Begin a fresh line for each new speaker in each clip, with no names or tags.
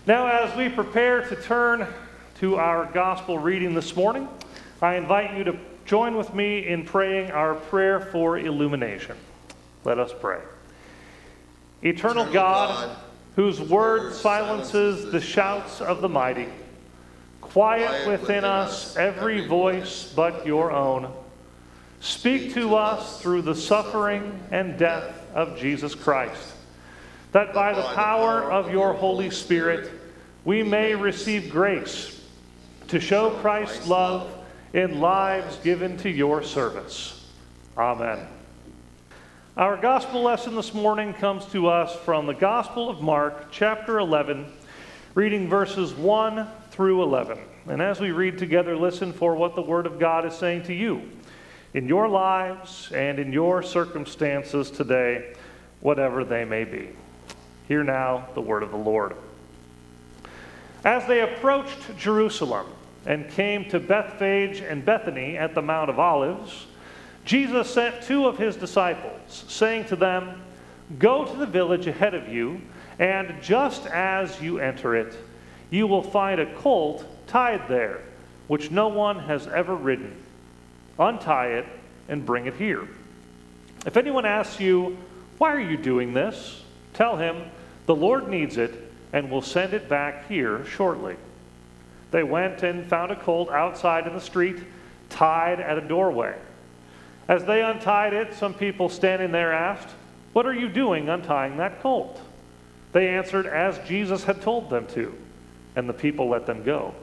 Now, as we prepare to turn to our gospel reading this morning, I invite you to join with me in praying our prayer for illumination. Let us pray. Eternal God, whose word silences the shouts of the mighty, quiet within us every voice but your own. Speak to us through the suffering and death of Jesus Christ, that by the power of your Holy Spirit we may receive grace to show Christ's love in lives given to your service. Amen. Our gospel lesson this morning comes to us from the Gospel of Mark, chapter 11, reading verses 1 through 11. And as we read together, listen for what the Word of God is saying to you in your lives and in your circumstances today, whatever they may be. Hear now the word of the Lord. As they approached Jerusalem and came to Bethphage and Bethany at the Mount of Olives, Jesus sent two of his disciples, saying to them, "Go to the village ahead of you, and just as you enter it, you will find a colt tied there, which no one has ever ridden. Untie it and bring it here. If anyone asks you, 'Why are you doing this?' tell him, 'The Lord needs it and will send it back here shortly.' They went and found a colt outside in the street, tied at a doorway. As they untied it, some people standing there asked, 'What are you doing untying that colt?' They answered as Jesus had told them to, and the people let them go.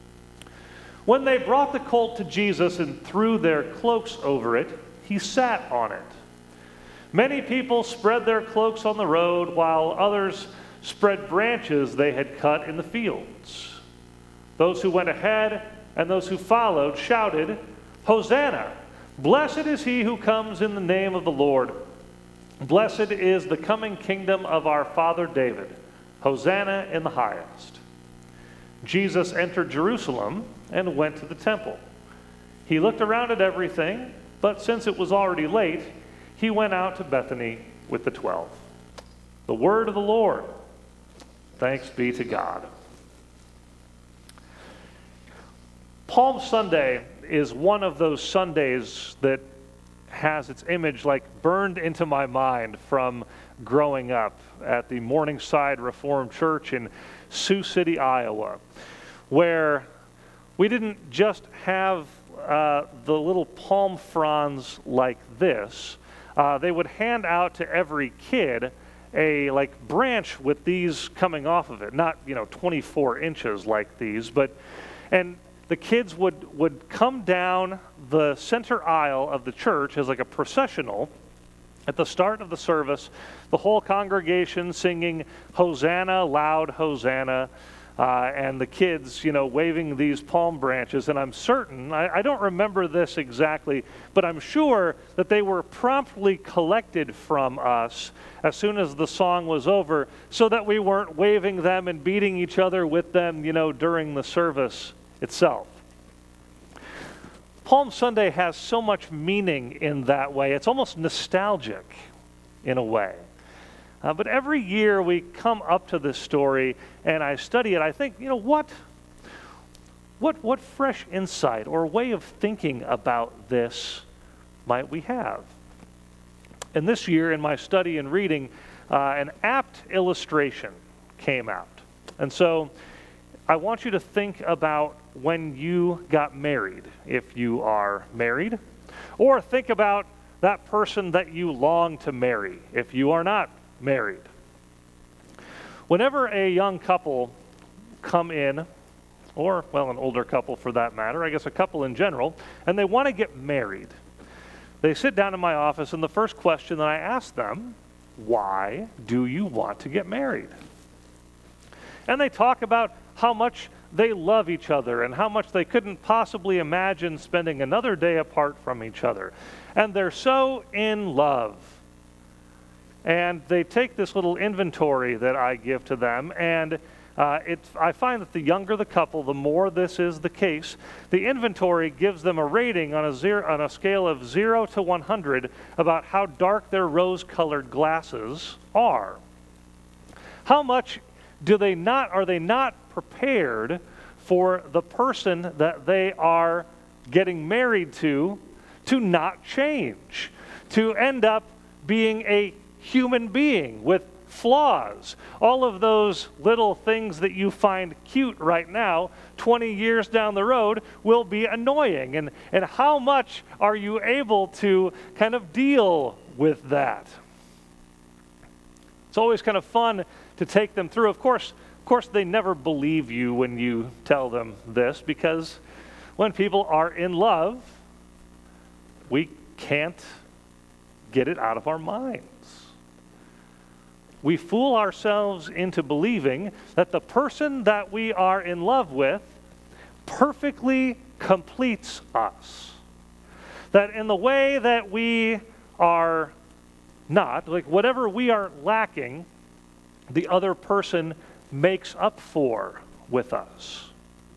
When they brought the colt to Jesus and threw their cloaks over it, he sat on it. Many people spread their cloaks on the road, while others spread branches they had cut in the fields. Those who went ahead and those who followed shouted, 'Hosanna! Blessed is he who comes in the name of the Lord. Blessed is the coming kingdom of our father David. Hosanna in the highest.' Jesus entered Jerusalem and went to the temple. He looked around at everything, but since it was already late, he went out to Bethany with the 12. The word of the Lord. Thanks be to God. Palm Sunday is one of those Sundays that has its image like burned into my mind from growing up at the Morningside Reformed Church in Sioux City, Iowa, where we didn't just have the little palm fronds like this. They would hand out to every kid a branch with these coming off of it, not 24 inches like these, and the kids would come down the center aisle of the church as like a processional. At the start of the service, the whole congregation singing Hosanna, loud Hosanna, and the kids, waving these palm branches. And I'm certain, I don't remember this exactly, but I'm sure that they were promptly collected from us as soon as the song was over, so that we weren't waving them and beating each other with them, during the service itself. Palm Sunday has so much meaning in that way. It's almost nostalgic in a way. But every year we come up to this story and I study it, I think, what fresh insight or way of thinking about this might we have? And this year in my study and reading, an apt illustration came out. And so I want you to think about when you got married, if you are married, or think about that person that you long to marry, if you are not married. Whenever a young couple come in, or, an older couple for that matter, I guess a couple in general, and they want to get married, they sit down in my office, and the first question that I ask them, why do you want to get married? And they talk about how much they love each other and how much they couldn't possibly imagine spending another day apart from each other. And they're so in love. And they take this little inventory that I give to them, and I find that the younger the couple, the more this is the case. The inventory gives them a rating on a scale of 0 to 100 about how dark their rose-colored glasses are. How much Are they not prepared for the person that they are getting married to not change, to end up being a human being with flaws? All of those little things that you find cute right now, 20 years down the road, will be annoying. And how much are you able to kind of deal with that? It's always kind of fun to take them through. Of course, they never believe you when you tell them this, because when people are in love, we can't get it out of our minds. We fool ourselves into believing that the person that we are in love with perfectly completes us. That in the way that we are not, like whatever we are lacking, the other person makes up for with us.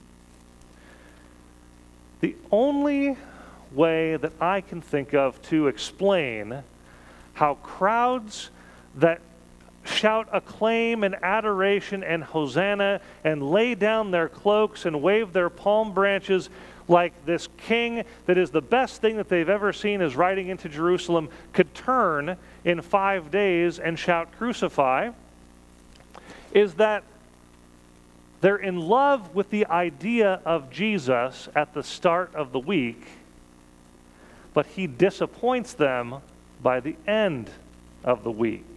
The only way that I can think of to explain how crowds that shout acclaim and adoration and hosanna and lay down their cloaks and wave their palm branches like this king that is the best thing that they've ever seen is riding into Jerusalem could turn in 5 days and shout crucify, is that they're in love with the idea of Jesus at the start of the week, but he disappoints them by the end of the week.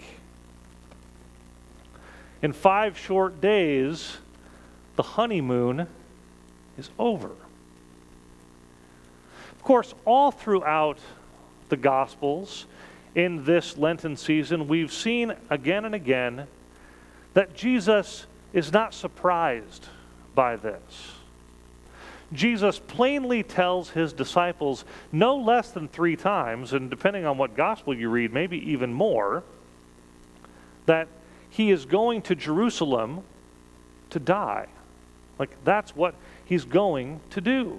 In 5 short days, the honeymoon is over. Of course, all throughout the Gospels in this Lenten season, we've seen again and again that Jesus is not surprised by this. Jesus plainly tells his disciples no less than 3 times, and depending on what gospel you read, maybe even more, that he is going to Jerusalem to die. Like, that's what he's going to do.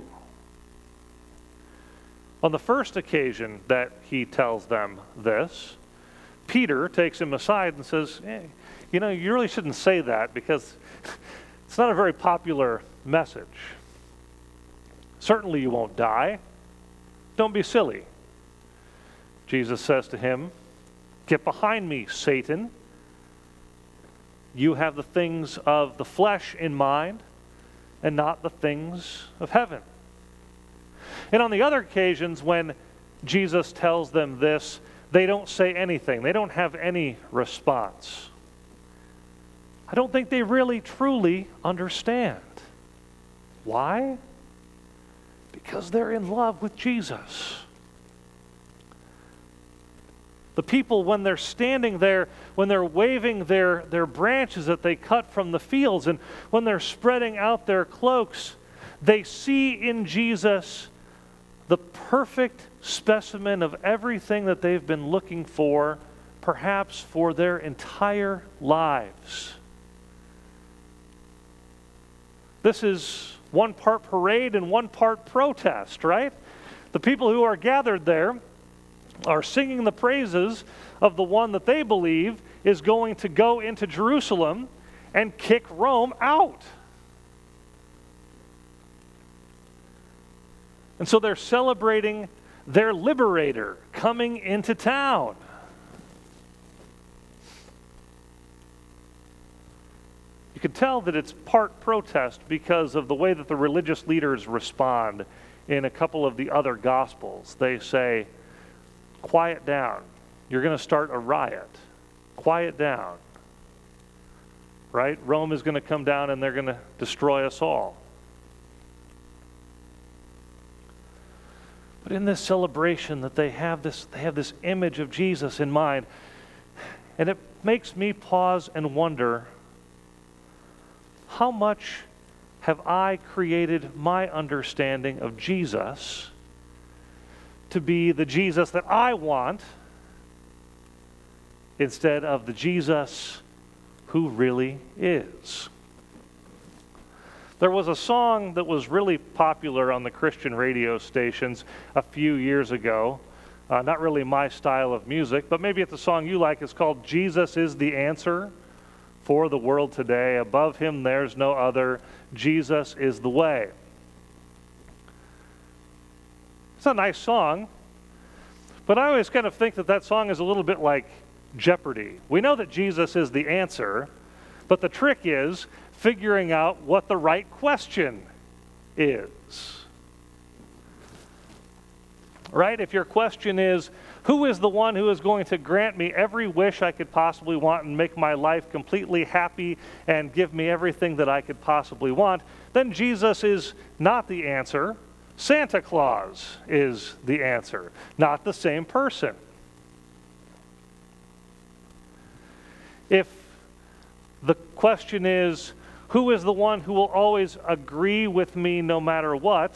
On the first occasion that he tells them this, Peter takes him aside and says, hey, you really shouldn't say that because it's not a very popular message. Certainly you won't die. Don't be silly. Jesus says to him, get behind me, Satan. You have the things of the flesh in mind and not the things of heaven. And on the other occasions when Jesus tells them this, they don't say anything. They don't have any response. I don't think they really truly understand. Why? Because they're in love with Jesus. The people, when they're standing there, when they're waving their branches that they cut from the fields, and when they're spreading out their cloaks, they see in Jesus the perfect specimen of everything that they've been looking for, perhaps for their entire lives. This is one part parade and one part protest, right? The people who are gathered there are singing the praises of the one that they believe is going to go into Jerusalem and kick Rome out. And so they're celebrating their liberator coming into town. You can tell that it's part protest because of the way that the religious leaders respond in a couple of the other Gospels. They say, quiet down. You're going to start a riot. Quiet down. Right? Rome is going to come down and they're going to destroy us all. But in this celebration that they have this image of Jesus in mind. And it makes me pause and wonder, how much have I created my understanding of Jesus to be the Jesus that I want instead of the Jesus who really is? There was a song that was really popular on the Christian radio stations a few years ago. Not really my style of music, but maybe it's a song you like. It's called Jesus is the Answer for the world today. Above him there's no other. Jesus is the way. It's a nice song, but I always kind of think that that song is a little bit like Jeopardy. We know that Jesus is the answer, but the trick is figuring out what the right question is. Right? If your question is, who is the one who is going to grant me every wish I could possibly want and make my life completely happy and give me everything that I could possibly want, then Jesus is not the answer. Santa Claus is the answer, not the same person. If the question is, who is the one who will always agree with me no matter what,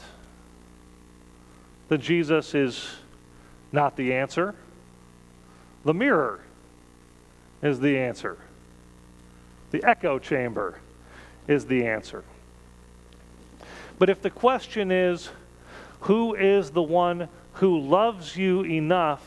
then Jesus is not the answer. The mirror is the answer. The echo chamber is the answer. But if the question is, who is the one who loves you enough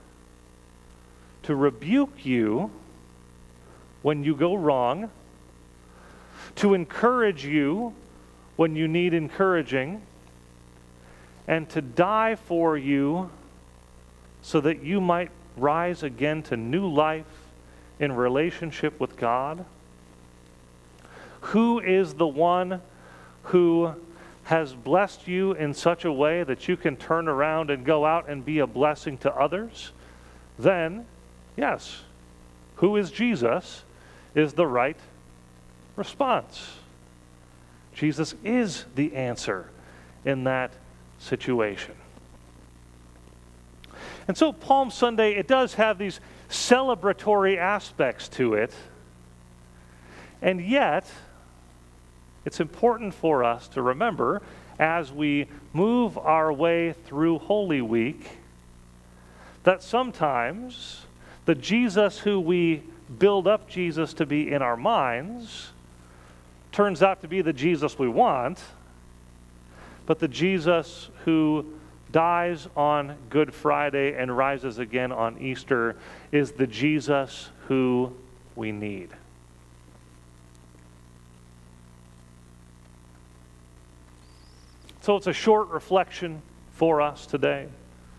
to rebuke you when you go wrong, to encourage you when you need encouraging, and to die for you so that you might rise again to new life in relationship with God? Who is the one who has blessed you in such a way that you can turn around and go out and be a blessing to others? Then, yes, who is Jesus is the right response. Jesus is the answer in that situation. And so Palm Sunday, it does have these celebratory aspects to it, and yet it's important for us to remember as we move our way through Holy Week that sometimes the Jesus who we build up Jesus to be in our minds turns out to be the Jesus we want, but the Jesus who dies on Good Friday and rises again on Easter is the Jesus who we need. So it's a short reflection for us today.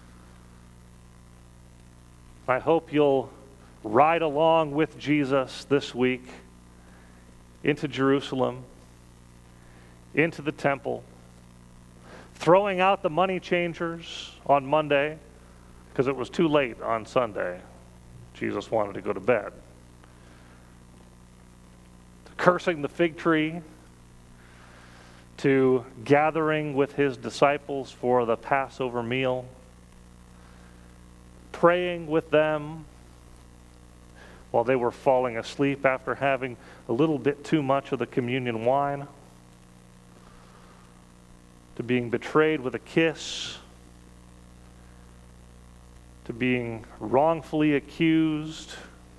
I hope you'll ride along with Jesus this week into Jerusalem, into the temple, throwing out the money changers on Monday because it was too late on Sunday. Jesus wanted to go to bed. To cursing the fig tree, to gathering with his disciples for the Passover meal, praying with them while they were falling asleep after having a little bit too much of the communion wine, to being betrayed with a kiss, to being wrongfully accused,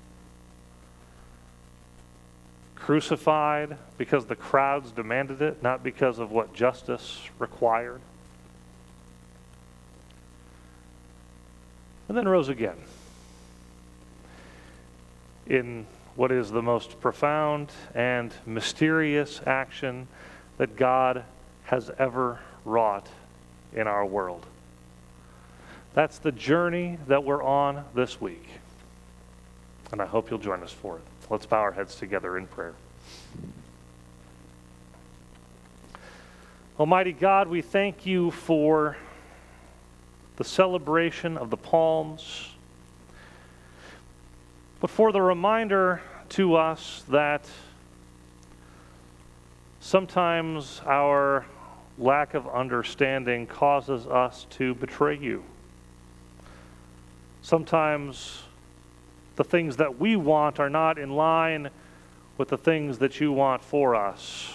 crucified because the crowds demanded it, not because of what justice required, and then rose again in what is the most profound and mysterious action that God has ever wrought in our world. That's the journey that we're on this week, and I hope you'll join us for it. Let's bow our heads together in prayer. Almighty God, we thank you for the celebration of the Palms, but for the reminder to us that sometimes our lack of understanding causes us to betray you. Sometimes the things that we want are not in line with the things that you want for us.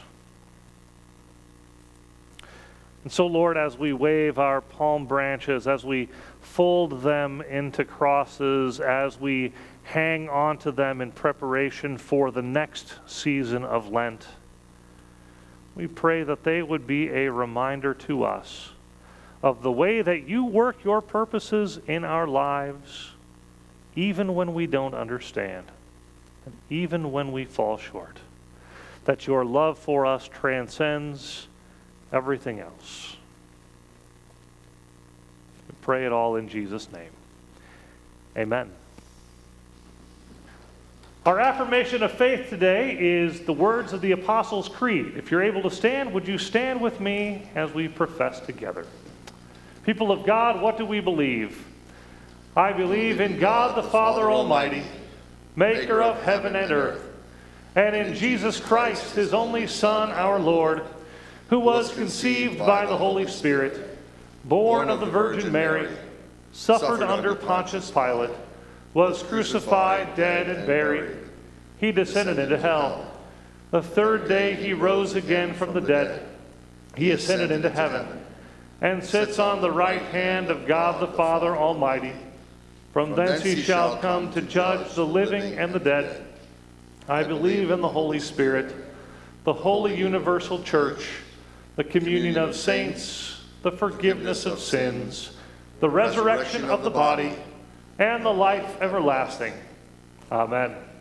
And so, Lord, as we wave our palm branches, as we fold them into crosses, as we hang onto them in preparation for the next season of Lent, we pray that they would be a reminder to us of the way that you work your purposes in our lives, even when we don't understand. and even when we fall short, that your love for us transcends everything else. We pray it all in Jesus' name. Amen. Our affirmation of faith today is the words of the Apostles' Creed. If you're able to stand, would you stand with me as we profess together? People of God, what do we believe? I believe in God the Father Almighty, maker of heaven and earth, and in Jesus Christ, his only Son, our Lord, who was conceived by the Holy Spirit, born of the Virgin Mary, suffered under Pontius Pilate, was crucified, dead, and buried. He descended into hell. The third day he rose again from the dead. He ascended into heaven and sits on the right hand of God the Father Almighty. From thence he shall come to judge the living and the dead. I believe in the Holy Spirit, the holy universal church, the communion of saints, the forgiveness of sins, the resurrection of the body, and the life everlasting. Amen.